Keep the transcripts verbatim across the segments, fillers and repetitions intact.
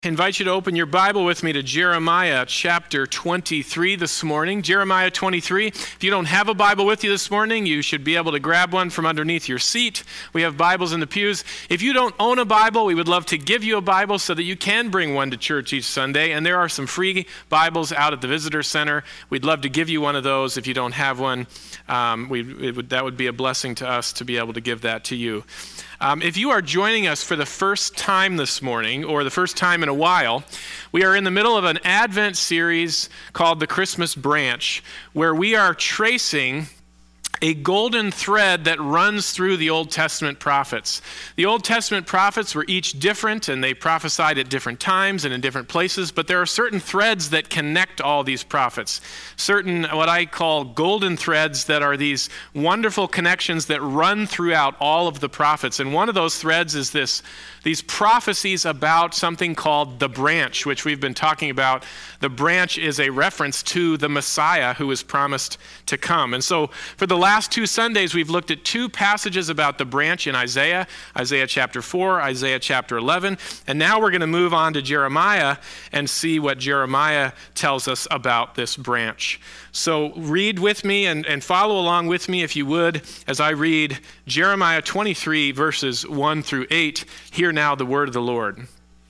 I invite you to open your Bible with me to Jeremiah chapter twenty-three this morning. Jeremiah twenty-three. If you don't have a Bible with you this morning, you should be able to grab one from underneath your seat. We have Bibles in the pews. If you don't own a Bible, we would love to give you a Bible so that you can bring one to church each Sunday. And there are some free Bibles out at the Visitor Center. We'd love to give you one of those. If you don't have one, um, we, it would, that would be a blessing to us to be able to give that to you. Um, if you are joining us for the first time this morning, or the first time in a while, we are in the middle of an Advent series called The Christmas Branch, where we are tracing a golden thread that runs through the Old Testament prophets. The Old Testament prophets were each different, and they prophesied at different times and in different places, but there are certain threads that connect all these prophets. Certain, what I call golden threads, that are these wonderful connections that run throughout all of the prophets. And one of those threads is this, these prophecies about something called the branch, which we've been talking about. The branch is a reference to the Messiah who is promised to come. And so for the last two Sundays, we've looked at two passages about the branch in Isaiah, Isaiah chapter four, Isaiah chapter eleven. And now we're going to move on to Jeremiah and see what Jeremiah tells us about this branch. So read with me and, and follow along with me, if you would, as I read Jeremiah twenty-three, verses one through eight. Hear now the word of the Lord.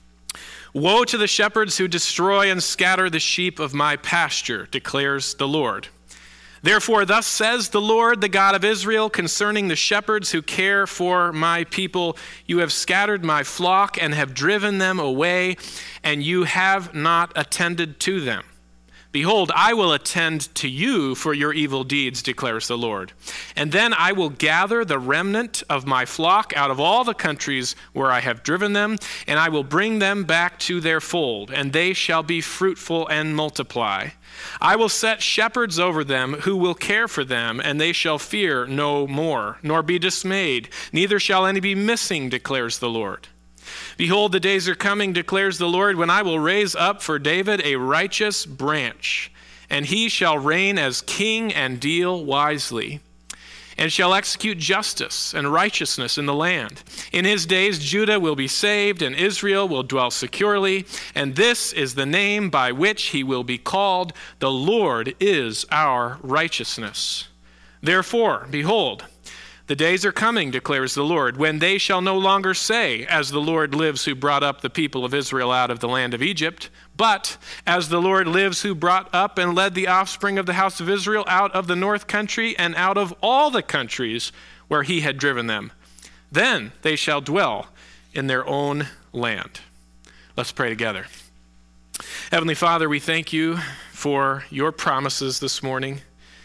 Woe to the shepherds who destroy and scatter the sheep of my pasture, declares the Lord. Therefore, thus says the Lord, the God of Israel, concerning the shepherds who care for my people, you have scattered my flock and have driven them away, and you have not attended to them. Behold, I will attend to you for your evil deeds, declares the Lord. And then I will gather the remnant of my flock out of all the countries where I have driven them, and I will bring them back to their fold, and they shall be fruitful and multiply. I will set shepherds over them who will care for them, and they shall fear no more, nor be dismayed. Neither shall any be missing, declares the Lord. Behold, the days are coming, declares the Lord, when I will raise up for David a righteous branch, and he shall reign as king and deal wisely, and shall execute justice and righteousness in the land. In his days Judah will be saved, and Israel will dwell securely, and this is the name by which he will be called: the Lord is our righteousness. Therefore, behold, the days are coming, declares the Lord, when they shall no longer say, as the Lord lives who brought up the people of Israel out of the land of Egypt, but as the Lord lives who brought up and led the offspring of the house of Israel out of the north country and out of all the countries where he had driven them. Then they shall dwell in their own land. Let's pray together. Heavenly Father, we thank you for your promises this morning.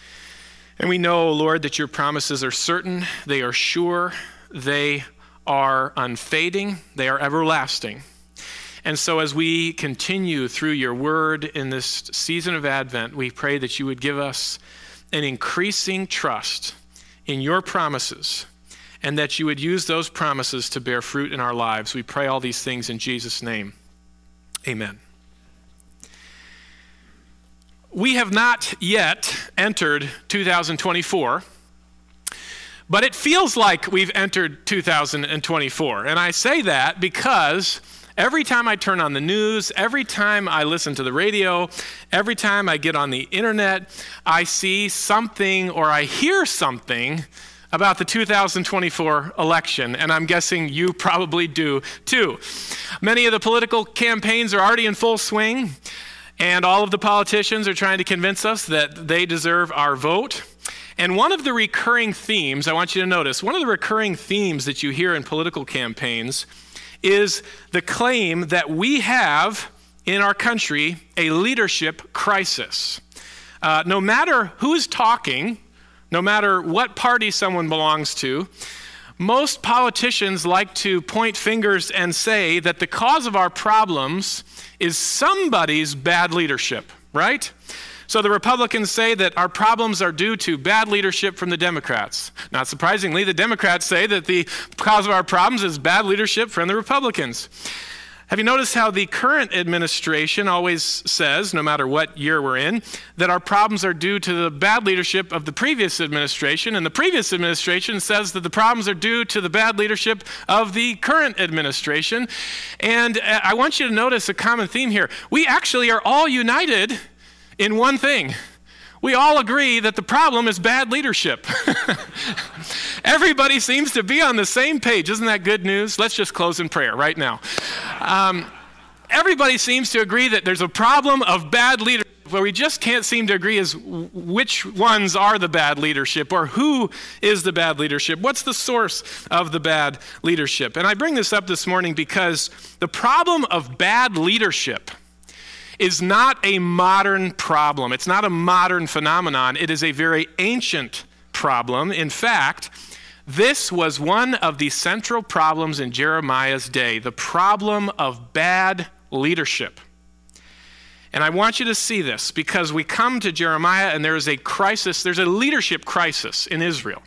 And we know, Lord, that your promises are certain, they are sure, they are unfading, they are everlasting. And so as we continue through your word in this season of Advent, we pray that you would give us an increasing trust in your promises, and that you would use those promises to bear fruit in our lives. We pray all these things in Jesus' name. Amen. We have not yet entered two thousand twenty-four, but it feels like we've entered two thousand twenty-four. And I say that because every time I turn on the news, every time I listen to the radio, every time I get on the internet, I see something or I hear something about the two thousand twenty-four election, and I'm guessing you probably do too. Many of the political campaigns are already in full swing, and all of the politicians are trying to convince us that they deserve our vote. And one of the recurring themes, I want you to notice, one of the recurring themes that you hear in political campaigns is the claim that we have in our country a leadership crisis. Uh, no matter who's talking, no matter what party someone belongs to, most politicians like to point fingers and say that the cause of our problems is somebody's bad leadership, right? So the Republicans say that our problems are due to bad leadership from the Democrats. Not surprisingly, the Democrats say that the cause of our problems is bad leadership from the Republicans. Have you noticed how the current administration always says, no matter what year we're in, that our problems are due to the bad leadership of the previous administration, and the previous administration says that the problems are due to the bad leadership of the current administration? And I want you to notice a common theme here. We actually are all united in one thing. We all agree that the problem is bad leadership. Everybody seems to be on the same page. Isn't that good news? Let's just close in prayer right now. Um, everybody seems to agree that there's a problem of bad leadership. What we just can't seem to agree is which ones are the bad leadership, or who is the bad leadership. What's the source of the bad leadership? And I bring this up this morning because the problem of bad leadership is not a modern problem. It's not a modern phenomenon. It is a very ancient problem. In fact, this was one of the central problems in Jeremiah's day, the problem of bad leadership. And I want you to see this because we come to Jeremiah and there is a crisis, there's a leadership crisis in Israel.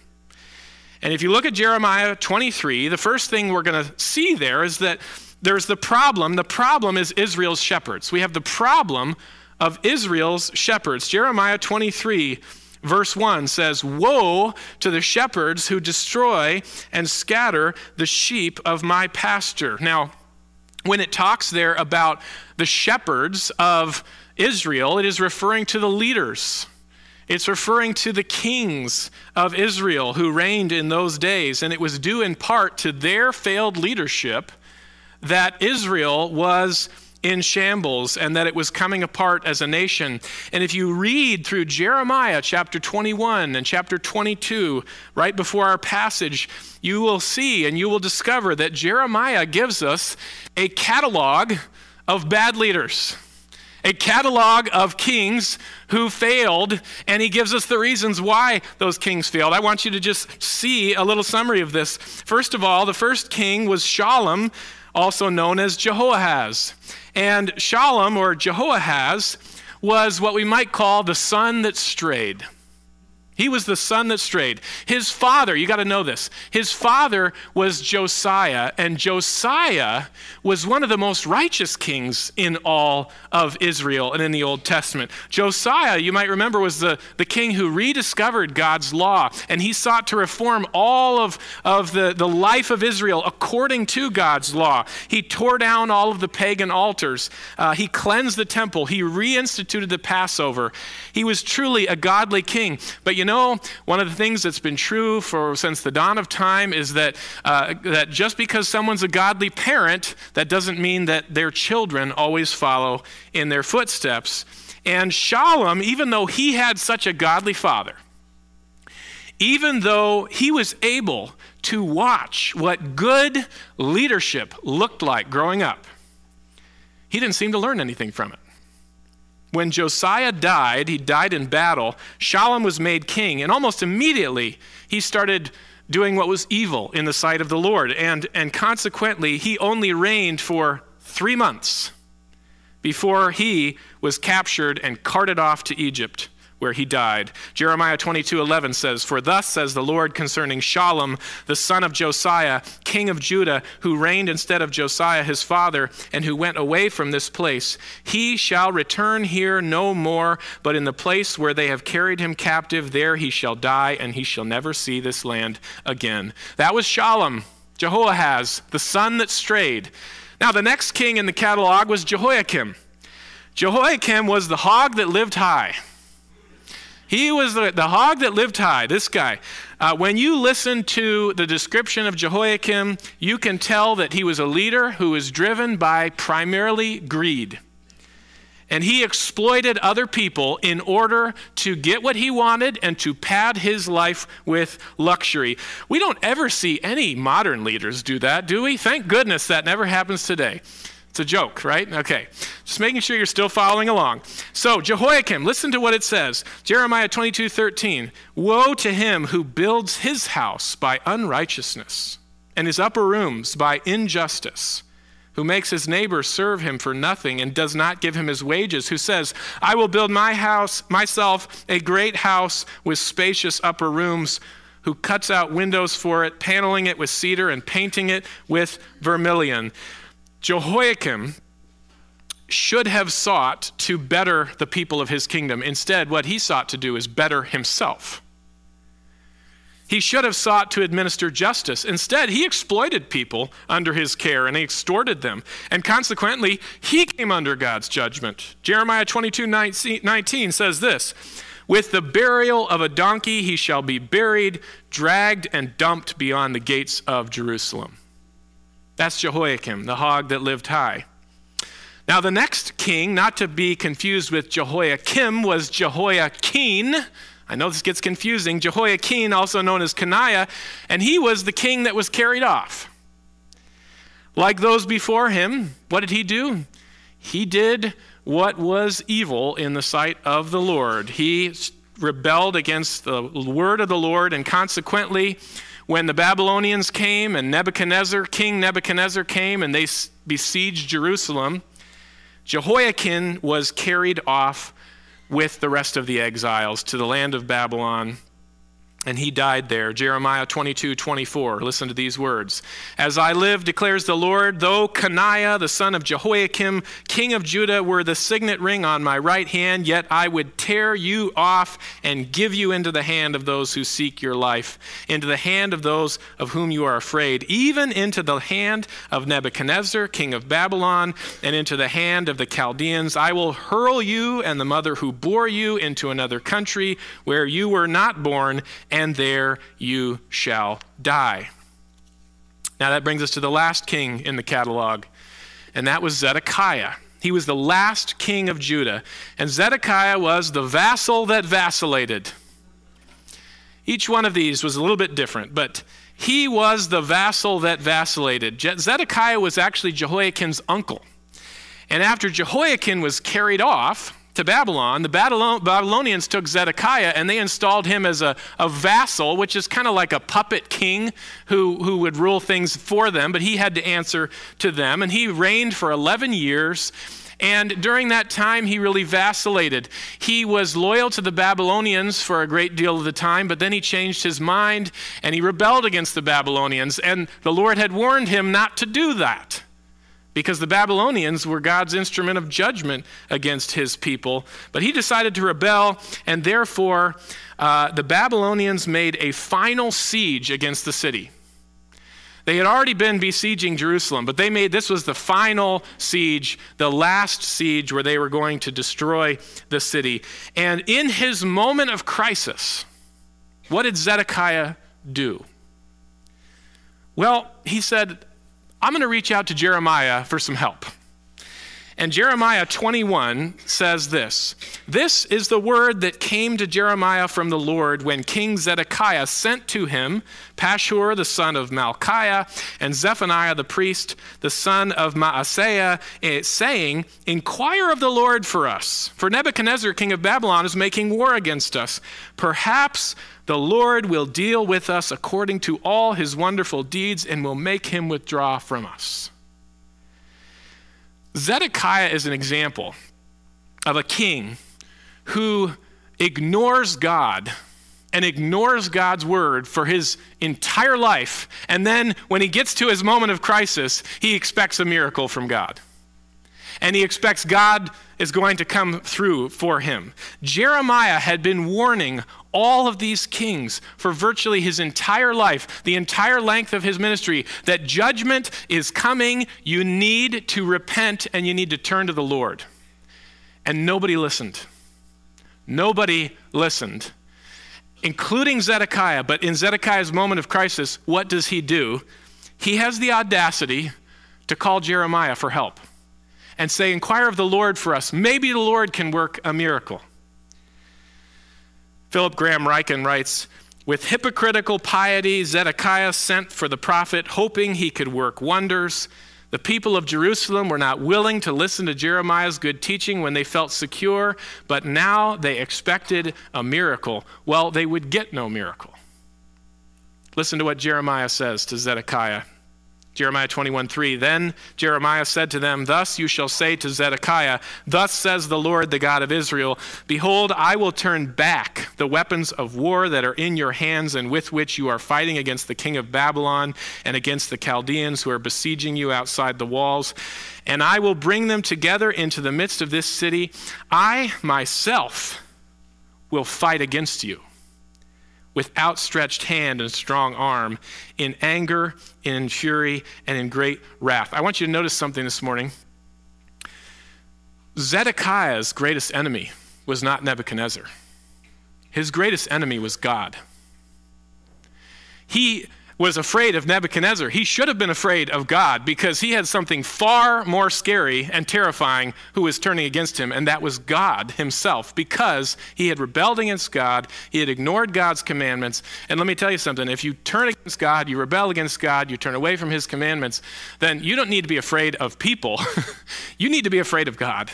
And if you look at Jeremiah twenty-three, the first thing we're going to see there is that there's the problem. The problem is Israel's shepherds. We have the problem of Israel's shepherds. Jeremiah twenty-three, verse one says, "Woe to the shepherds who destroy and scatter the sheep of my pasture." Now, when it talks there about the shepherds of Israel, it is referring to the leaders. It's referring to the kings of Israel who reigned in those days, and it was due in part to their failed leadership that Israel was in shambles and that it was coming apart as a nation. And if you read through Jeremiah chapter twenty-one and chapter twenty-two, right before our passage, you will see and you will discover that Jeremiah gives us a catalog of bad leaders, a catalog of kings who failed, and he gives us the reasons why those kings failed. I want you to just see a little summary of this. First of all, the first king was Shallum, also known as Jehoahaz. And Shallum, or Jehoahaz, was what we might call the son that strayed. He was the son that strayed. His father, you got to know this, his father was Josiah, and Josiah was one of the most righteous kings in all of Israel and in the Old Testament. Josiah, you might remember, was the, the king who rediscovered God's law, and he sought to reform all of, of the, the life of Israel according to God's law. He tore down all of the pagan altars. Uh, he cleansed the temple. He reinstituted the Passover. He was truly a godly king. But you know, know, one of the things that's been true for since the dawn of time is that uh, that just because someone's a godly parent, that doesn't mean that their children always follow in their footsteps. And Shallum, even though he had such a godly father, even though he was able to watch what good leadership looked like growing up, he didn't seem to learn anything from it. When Josiah died, he died in battle, Shallum was made king, and almost immediately he started doing what was evil in the sight of the Lord. And, and consequently, he only reigned for three months before he was captured and carted off to Egypt, where he died. Jeremiah twenty-two eleven says, "For thus says the Lord concerning Shallum, the son of Josiah, king of Judah, who reigned instead of Josiah his father, and who went away from this place. He shall return here no more, but in the place where they have carried him captive, there he shall die, and he shall never see this land again." That was Shallum, Jehoahaz, the son that strayed. Now the next king in the catalog was Jehoiakim. Jehoiakim was the hog that lived high. He was the, the hog that lived high, this guy. Uh, when you listen to the description of Jehoiakim, you can tell that he was a leader who was driven by primarily greed. And he exploited other people in order to get what he wanted and to pad his life with luxury. We don't ever see any modern leaders do that, do we? Thank goodness that never happens today. It's a joke, right? Okay. Just making sure you're still following along. So Jehoiakim, listen to what it says. Jeremiah twenty-two thirteen. "Woe to him who builds his house by unrighteousness and his upper rooms by injustice, who makes his neighbor serve him for nothing and does not give him his wages, who says, I will build my house, myself a great house with spacious upper rooms, who cuts out windows for it, paneling it with cedar and painting it with vermilion." Jehoiakim should have sought to better the people of his kingdom. Instead, what he sought to do is better himself. He should have sought to administer justice. Instead, he exploited people under his care and he extorted them. And consequently, he came under God's judgment. Jeremiah twenty-two nineteen says this, "With the burial of a donkey he shall be buried, dragged and dumped beyond the gates of Jerusalem." That's Jehoiakim, the hog that lived high. Now the next king, not to be confused with Jehoiakim, was Jehoiachin. I know this gets confusing. Jehoiachin, also known as Coniah, and he was the king that was carried off. Like those before him, what did he do? He did what was evil in the sight of the Lord. He rebelled against the word of the Lord, and consequently, when the Babylonians came and Nebuchadnezzar, King Nebuchadnezzar came and they besieged Jerusalem, Jehoiachin was carried off with the rest of the exiles to the land of Babylon, and he died there. Jeremiah twenty-two twenty-four, listen to these words. "As I live, declares the Lord, though Coniah, the son of Jehoiakim, king of Judah, were the signet ring on my right hand, yet I would tear you off and give you into the hand of those who seek your life, into the hand of those of whom you are afraid, even into the hand of Nebuchadnezzar, king of Babylon, and into the hand of the Chaldeans. I will hurl you and the mother who bore you into another country where you were not born, and there you shall die." Now that brings us to the last king in the catalog, and that was Zedekiah. He was the last king of Judah, and Zedekiah was the vassal that vacillated. Each one of these was a little bit different, but he was the vassal that vacillated. Je- Zedekiah was actually Jehoiakim's uncle. And after Jehoiakim was carried off to Babylon, the Babylon- Babylonians took Zedekiah and they installed him as a, a vassal, which is kind of like a puppet king who, who would rule things for them, but he had to answer to them. And he reigned for eleven years. And during that time, he really vacillated. He was loyal to the Babylonians for a great deal of the time, but then he changed his mind and he rebelled against the Babylonians. And the Lord had warned him not to do that, because the Babylonians were God's instrument of judgment against his people. But he decided to rebel, and therefore uh, the Babylonians made a final siege against the city. They had already been besieging Jerusalem, but they made, this was the final siege, the last siege where they were going to destroy the city. And in his moment of crisis, what did Zedekiah do? Well, he said, I'm going to reach out to Jeremiah for some help. And Jeremiah twenty-one says this, "This is the word that came to Jeremiah from the Lord when King Zedekiah sent to him Pashur, the son of Malchiah, and Zephaniah the priest, the son of Maaseiah, saying, Inquire of the Lord for us, for Nebuchadnezzar, king of Babylon, is making war against us. Perhaps the Lord will deal with us according to all his wonderful deeds and will make him withdraw from us." Zedekiah is an example of a king who ignores God and ignores God's word for his entire life. And then when he gets to his moment of crisis, he expects a miracle from God. And he expects God is going to come through for him. Jeremiah had been warning all of these kings for virtually his entire life, the entire length of his ministry, that judgment is coming. You need to repent and you need to turn to the Lord. And nobody listened. Nobody listened, including Zedekiah. But in Zedekiah's moment of crisis, what does he do? He has the audacity to call Jeremiah for help and say, inquire of the Lord for us. Maybe the Lord can work a miracle. Philip Graham Ryken writes, with hypocritical piety, Zedekiah sent for the prophet, hoping he could work wonders. The people of Jerusalem were not willing to listen to Jeremiah's good teaching when they felt secure, but now they expected a miracle. Well, they would get no miracle. Listen to what Jeremiah says to Zedekiah. Jeremiah twenty-one three, then Jeremiah said to them, thus you shall say to Zedekiah, thus says the Lord, the God of Israel, behold, I will turn back the weapons of war that are in your hands and with which you are fighting against the king of Babylon and against the Chaldeans who are besieging you outside the walls, and I will bring them together into the midst of this city. I myself will fight against you with outstretched hand and strong arm, in anger, in fury, and in great wrath. I want you to notice something this morning. Zedekiah's greatest enemy was not Nebuchadnezzar. His greatest enemy was God. He was afraid of Nebuchadnezzar. He should have been afraid of God because he had something far more scary and terrifying who was turning against him, and that was God himself, because he had rebelled against God, he had ignored God's commandments. And let me tell you something, if you turn against God, you rebel against God, you turn away from his commandments, then you don't need to be afraid of people. You need to be afraid of God.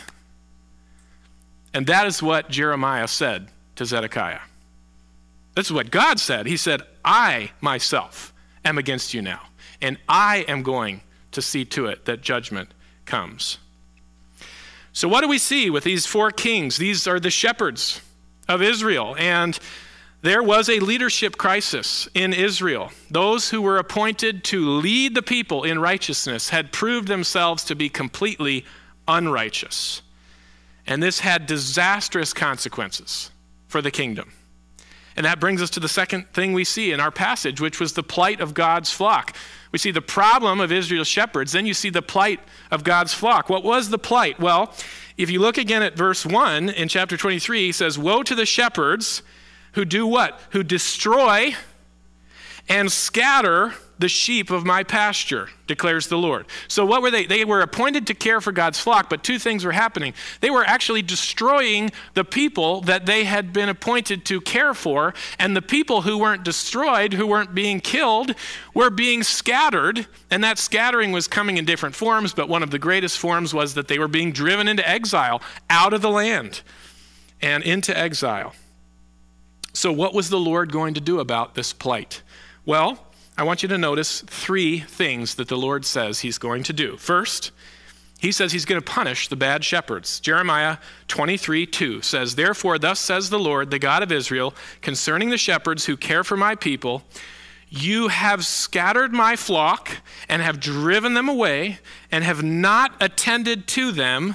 And that is what Jeremiah said to Zedekiah. This is what God said. He said, I myself am against you now, and I am going to see to it that judgment comes. So what do we see with these four kings? These are the shepherds of Israel, and there was a leadership crisis in Israel. Those who were appointed to lead the people in righteousness had proved themselves to be completely unrighteous, and this had disastrous consequences for the kingdom. And that brings us to the second thing we see in our passage, which was the plight of God's flock. We see the problem of Israel's shepherds, then you see the plight of God's flock. What was the plight? Well, if you look again at verse one in chapter twenty-three, he says, woe to the shepherds who do what? Who destroy and scatter the sheep of my pasture, declares the Lord. So what were they? They were appointed to care for God's flock, but two things were happening. They were actually destroying the people that they had been appointed to care for, and the people who weren't destroyed, who weren't being killed, were being scattered, and that scattering was coming in different forms, but one of the greatest forms was that they were being driven into exile, out of the land, and into exile. So what was the Lord going to do about this plight? Well, I want you to notice three things that the Lord says he's going to do. First, he says he's going to punish the bad shepherds. Jeremiah twenty-three two says, therefore, thus says the Lord, the God of Israel, concerning the shepherds who care for my people, you have scattered my flock and have driven them away and have not attended to them.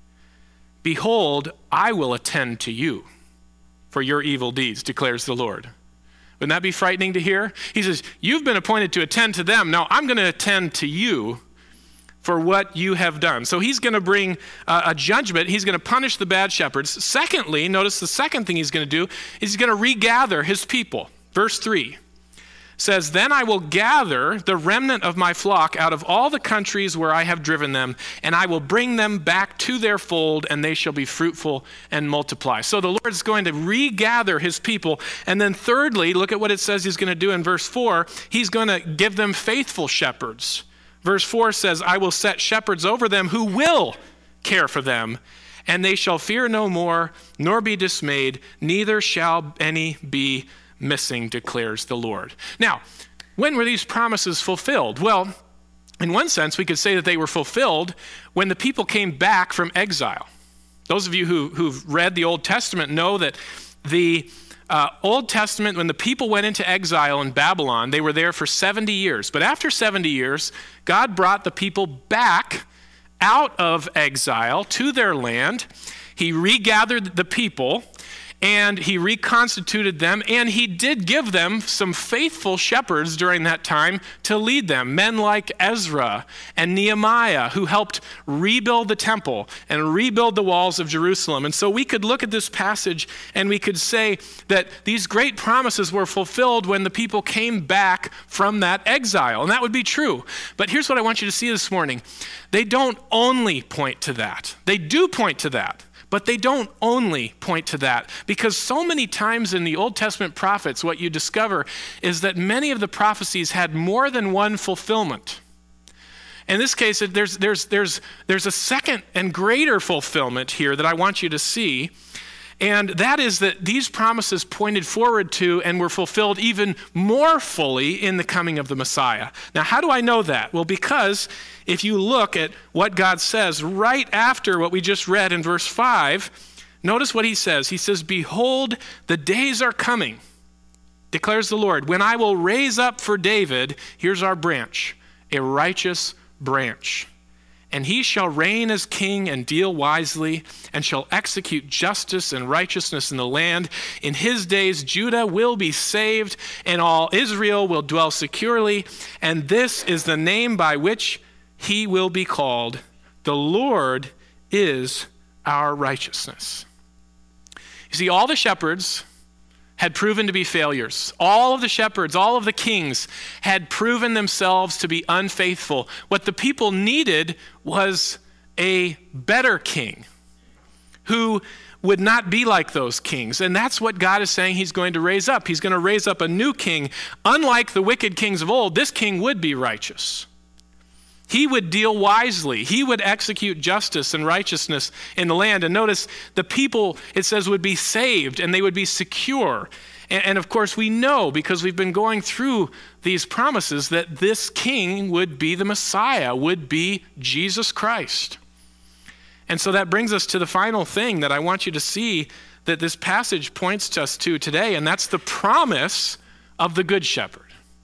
Behold, I will attend to you for your evil deeds, declares the Lord. Wouldn't that be frightening to hear? He says, you've been appointed to attend to them. Now I'm going to attend to you for what you have done. So he's going to bring uh, a judgment. He's going to punish the bad shepherds. Secondly, notice the second thing he's going to do is he's going to regather his people. Verse three says, then I will gather the remnant of my flock out of all the countries where I have driven them, and I will bring them back to their fold, and they shall be fruitful and multiply. So the Lord is going to regather his people. And then thirdly, look at what it says he's going to do in verse four. He's going to give them faithful shepherds. Verse four says, I will set shepherds over them who will care for them, and they shall fear no more, nor be dismayed, neither shall any be missing, declares the Lord. Now, when were these promises fulfilled? Well, in one sense, we could say that they were fulfilled when the people came back from exile. Those of you who, who've read the Old Testament know that the uh, Old Testament, when the people went into exile in Babylon, they were there for seventy years. But after seventy years, God brought the people back out of exile to their land. He regathered the people, and he reconstituted them, and he did give them some faithful shepherds during that time to lead them. Men like Ezra and Nehemiah, who helped rebuild the temple and rebuild the walls of Jerusalem. And so we could look at this passage and we could say that these great promises were fulfilled when the people came back from that exile. And that would be true. But here's what I want you to see this morning. They don't only point to that. They do point to that. But they don't only point to that, because so many times in the Old Testament prophets, what you discover is that many of the prophecies had more than one fulfillment. In this case, there's, there's, there's, there's a second and greater fulfillment here that I want you to see. And that is that these promises pointed forward to and were fulfilled even more fully in the coming of the Messiah. Now, how do I know that? Well, because if you look at what God says right after what we just read in verse five, notice what he says. He says, "Behold, the days are coming, declares the Lord, when I will raise up for David," here's our branch, "a righteous branch. And he shall reign as king and deal wisely, and shall execute justice and righteousness in the land. In his days Judah will be saved, and all Israel will dwell securely. And this is the name by which he will be called. The Lord is our righteousness." You see, all the shepherds had proven to be failures. All of the shepherds, all of the kings had proven themselves to be unfaithful. What the people needed was a better king who would not be like those kings. And that's what God is saying he's going to raise up. He's going to raise up a new king. Unlike the wicked kings of old, this king would be righteous. He would deal wisely. He would execute justice and righteousness in the land. And notice the people, it says, would be saved and they would be secure. And, and of course, we know because we've been going through these promises that this king would be the Messiah, would be Jesus Christ. And so that brings us to the final thing that I want you to see that this passage points to us to today, and that's the promise of the Good Shepherd.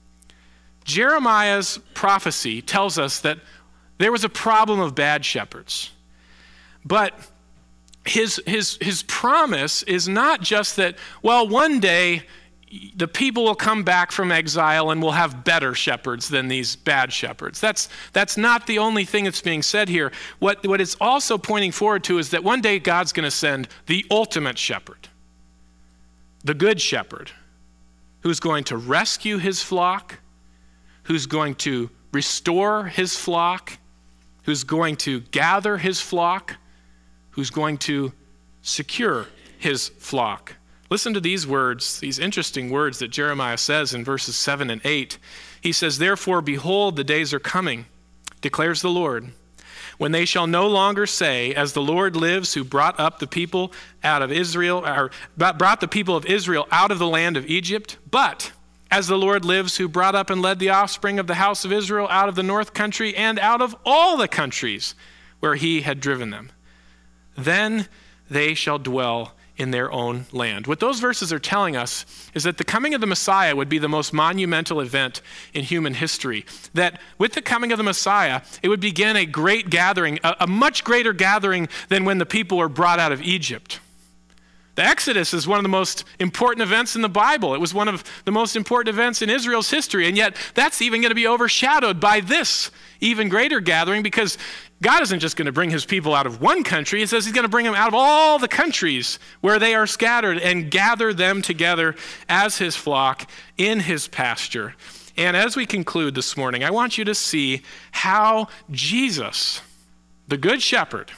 Jeremiah's prophecy tells us that there was a problem of bad shepherds. But his, his, his promise is not just that, well, one day the people will come back from exile and we'll have better shepherds than these bad shepherds. That's, that's not the only thing that's being said here. What, what it's also pointing forward to is that one day God's going to send the ultimate shepherd, the Good Shepherd, who's going to rescue his flock, who's going to restore his flock, who's going to gather his flock, who's going to secure his flock. Listen to these words, these interesting words that Jeremiah says in verses seven and eight. He says, "Therefore, behold, the days are coming, declares the Lord, when they shall no longer say, as the Lord lives, who brought up the people out of Israel, or brought the people of Israel out of the land of Egypt, but as the Lord lives, who brought up and led the offspring of the house of Israel out of the north country and out of all the countries where he had driven them. Then they shall dwell in their own land." What those verses are telling us is that the coming of the Messiah would be the most monumental event in human history. That with the coming of the Messiah, it would begin a great gathering, a, a much greater gathering than when the people were brought out of Egypt. The Exodus is one of the most important events in the Bible. It was one of the most important events in Israel's history, and yet that's even going to be overshadowed by this even greater gathering, because God isn't just going to bring his people out of one country. It says he's going to bring them out of all the countries where they are scattered and gather them together as his flock in his pasture. And as we conclude this morning, I want you to see how Jesus, the Good Shepherd,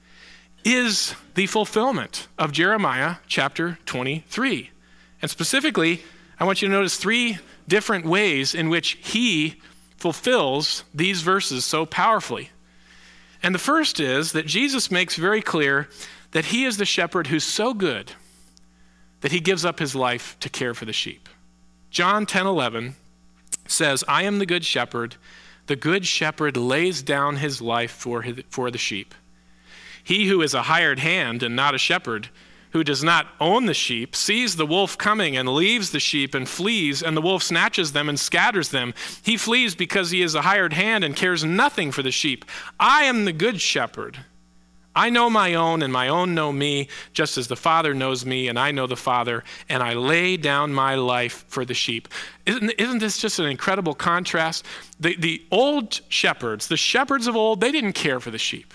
is the fulfillment of Jeremiah chapter twenty-three. And specifically, I want you to notice three different ways in which he fulfills these verses so powerfully. And the first is that Jesus makes very clear that he is the shepherd who's so good that he gives up his life to care for the sheep. John ten eleven says, "I am the good shepherd. The good shepherd lays down his life for, his, for the sheep. He who is a hired hand and not a shepherd, who does not own the sheep, sees the wolf coming and leaves the sheep and flees, and the wolf snatches them and scatters them. He flees because he is a hired hand and cares nothing for the sheep. I am the good shepherd. I know my own, and my own know me, just as the Father knows me, and I know the Father, and I lay down my life for the sheep." Isn't, isn't this just an incredible contrast? The, the old shepherds, the shepherds of old, they didn't care for the sheep.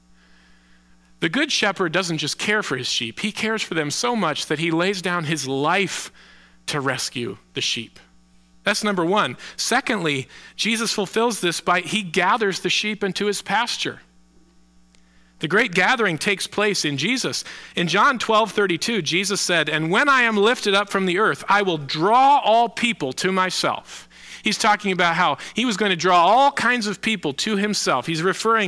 The Good Shepherd doesn't just care for his sheep. He cares for them so much that he lays down his life to rescue the sheep. That's number one. Secondly, Jesus fulfills this by he gathers the sheep into his pasture. The great gathering takes place in Jesus. In John twelve thirty-two, Jesus said, "And when I am lifted up from the earth, I will draw all people to myself." He's talking about how he was going to draw all kinds of people to himself. He's referring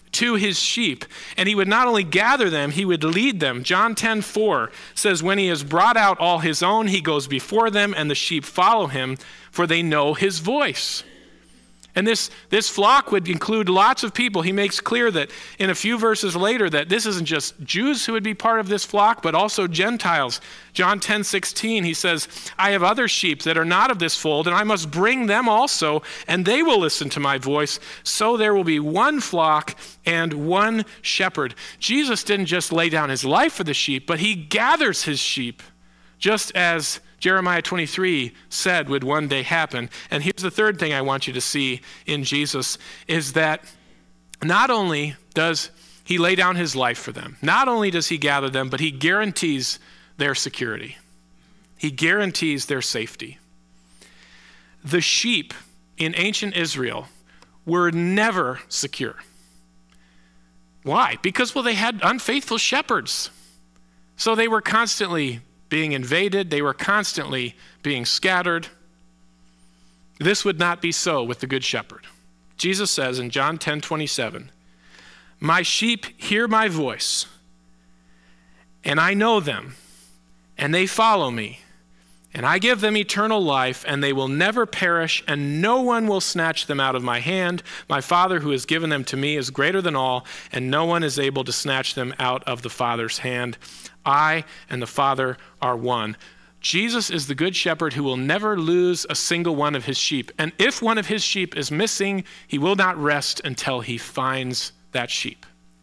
to his sheep. And he would not only gather them, he would lead them. John ten four says, when he has brought out all his own, he goes before them, and the sheep follow him, for they know his voice. And this, this flock would include lots of people. He makes clear that in a few verses later that this isn't just Jews who would be part of this flock, but also Gentiles. John ten sixteen, he says, I have other sheep that are not of this fold, and I must bring them also, and they will listen to my voice. So there will be one flock and one shepherd. Jesus didn't just lay down his life for the sheep, but he gathers his sheep, just as Jeremiah twenty-three said would one day happen. And here's the third thing I want you to see in Jesus is that not only does he lay down his life for them, not only does he gather them, but he guarantees their security. He guarantees their safety. The sheep in ancient Israel were never secure. Why? Because, well, they had unfaithful shepherds. So they were constantly being invaded. They were constantly being scattered. This would not be so with the Good Shepherd. Jesus says in John ten twenty-seven, my sheep hear my voice, and I know them, and they follow me, and I give them eternal life, and they will never perish, and no one will snatch them out of my hand. My Father who has given them to me is greater than all, and no one is able to snatch them out of the Father's hand. I and the Father are one. Jesus is the Good Shepherd who will never lose a single one of his sheep. And if one of his sheep is missing, he will not rest until he finds that sheep.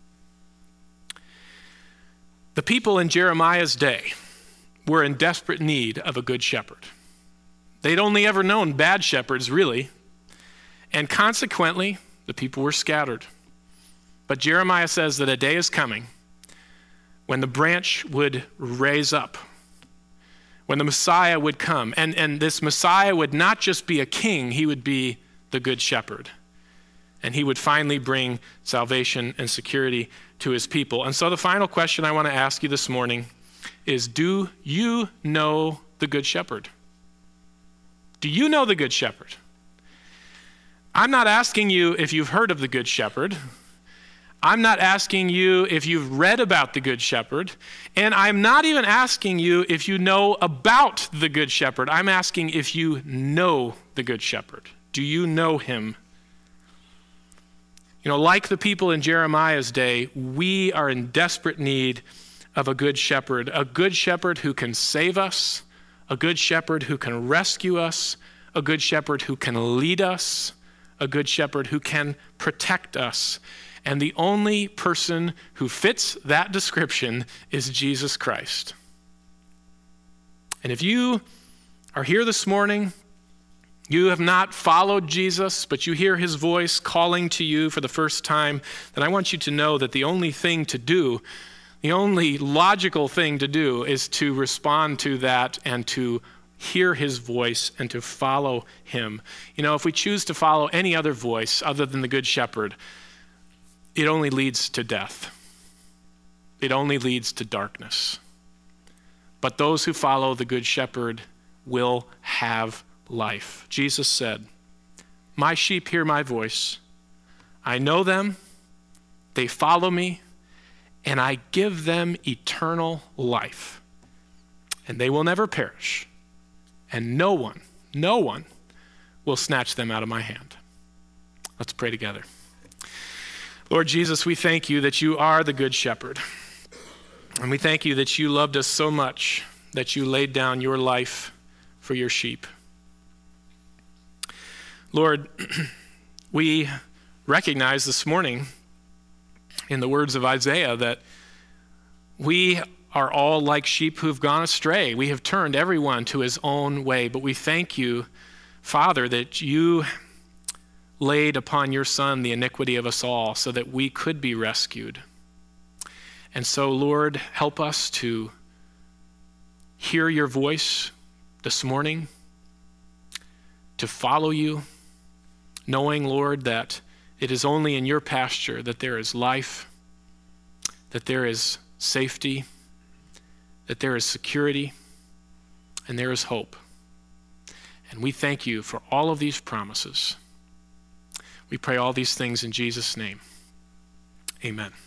The people in Jeremiah's day were in desperate need of a good shepherd. They'd only ever known bad shepherds, really. And consequently, the people were scattered. But Jeremiah says that a day is coming when the branch would raise up, when the Messiah would come. And, and this Messiah would not just be a king, he would be the Good Shepherd. And he would finally bring salvation and security to his people. And so the final question I want to ask you this morning is, do you know the Good Shepherd? Do you know the Good Shepherd? I'm not asking you if you've heard of the Good Shepherd. I'm not asking you if you've read about the Good Shepherd, and I'm not even asking you if you know about the Good Shepherd. I'm asking if you know the Good Shepherd. Do you know him? You know, like the people in Jeremiah's day, we are in desperate need of a good shepherd, a good shepherd who can save us, a good shepherd who can rescue us, a good shepherd who can lead us, a good shepherd who can protect us. And the only person who fits that description is Jesus Christ. And if you are here this morning, you have not followed Jesus, but you hear his voice calling to you for the first time, then I want you to know that the only thing to do, the only logical thing to do is to respond to that and to hear his voice and to follow him. You know, if we choose to follow any other voice other than the Good Shepherd, it only leads to death. It only leads to darkness. But those who follow the Good Shepherd will have life. Jesus said, my sheep hear my voice. I know them, they follow me, and I give them eternal life. And they will never perish. And no one, no one will snatch them out of my hand. Let's pray together. Lord Jesus, we thank you that you are the Good Shepherd. And we thank you that you loved us so much that you laid down your life for your sheep. Lord, we recognize this morning in the words of Isaiah that we are all like sheep who've gone astray. We have turned everyone to his own way, but we thank you, Father, that you laid upon your Son the iniquity of us all so that we could be rescued. And so, Lord, help us to hear your voice this morning, to follow you, knowing, Lord, that it is only in your pasture that there is life, that there is safety, that there is security, and there is hope. And we thank you for all of these promises. We pray all these things in Jesus' name. Amen.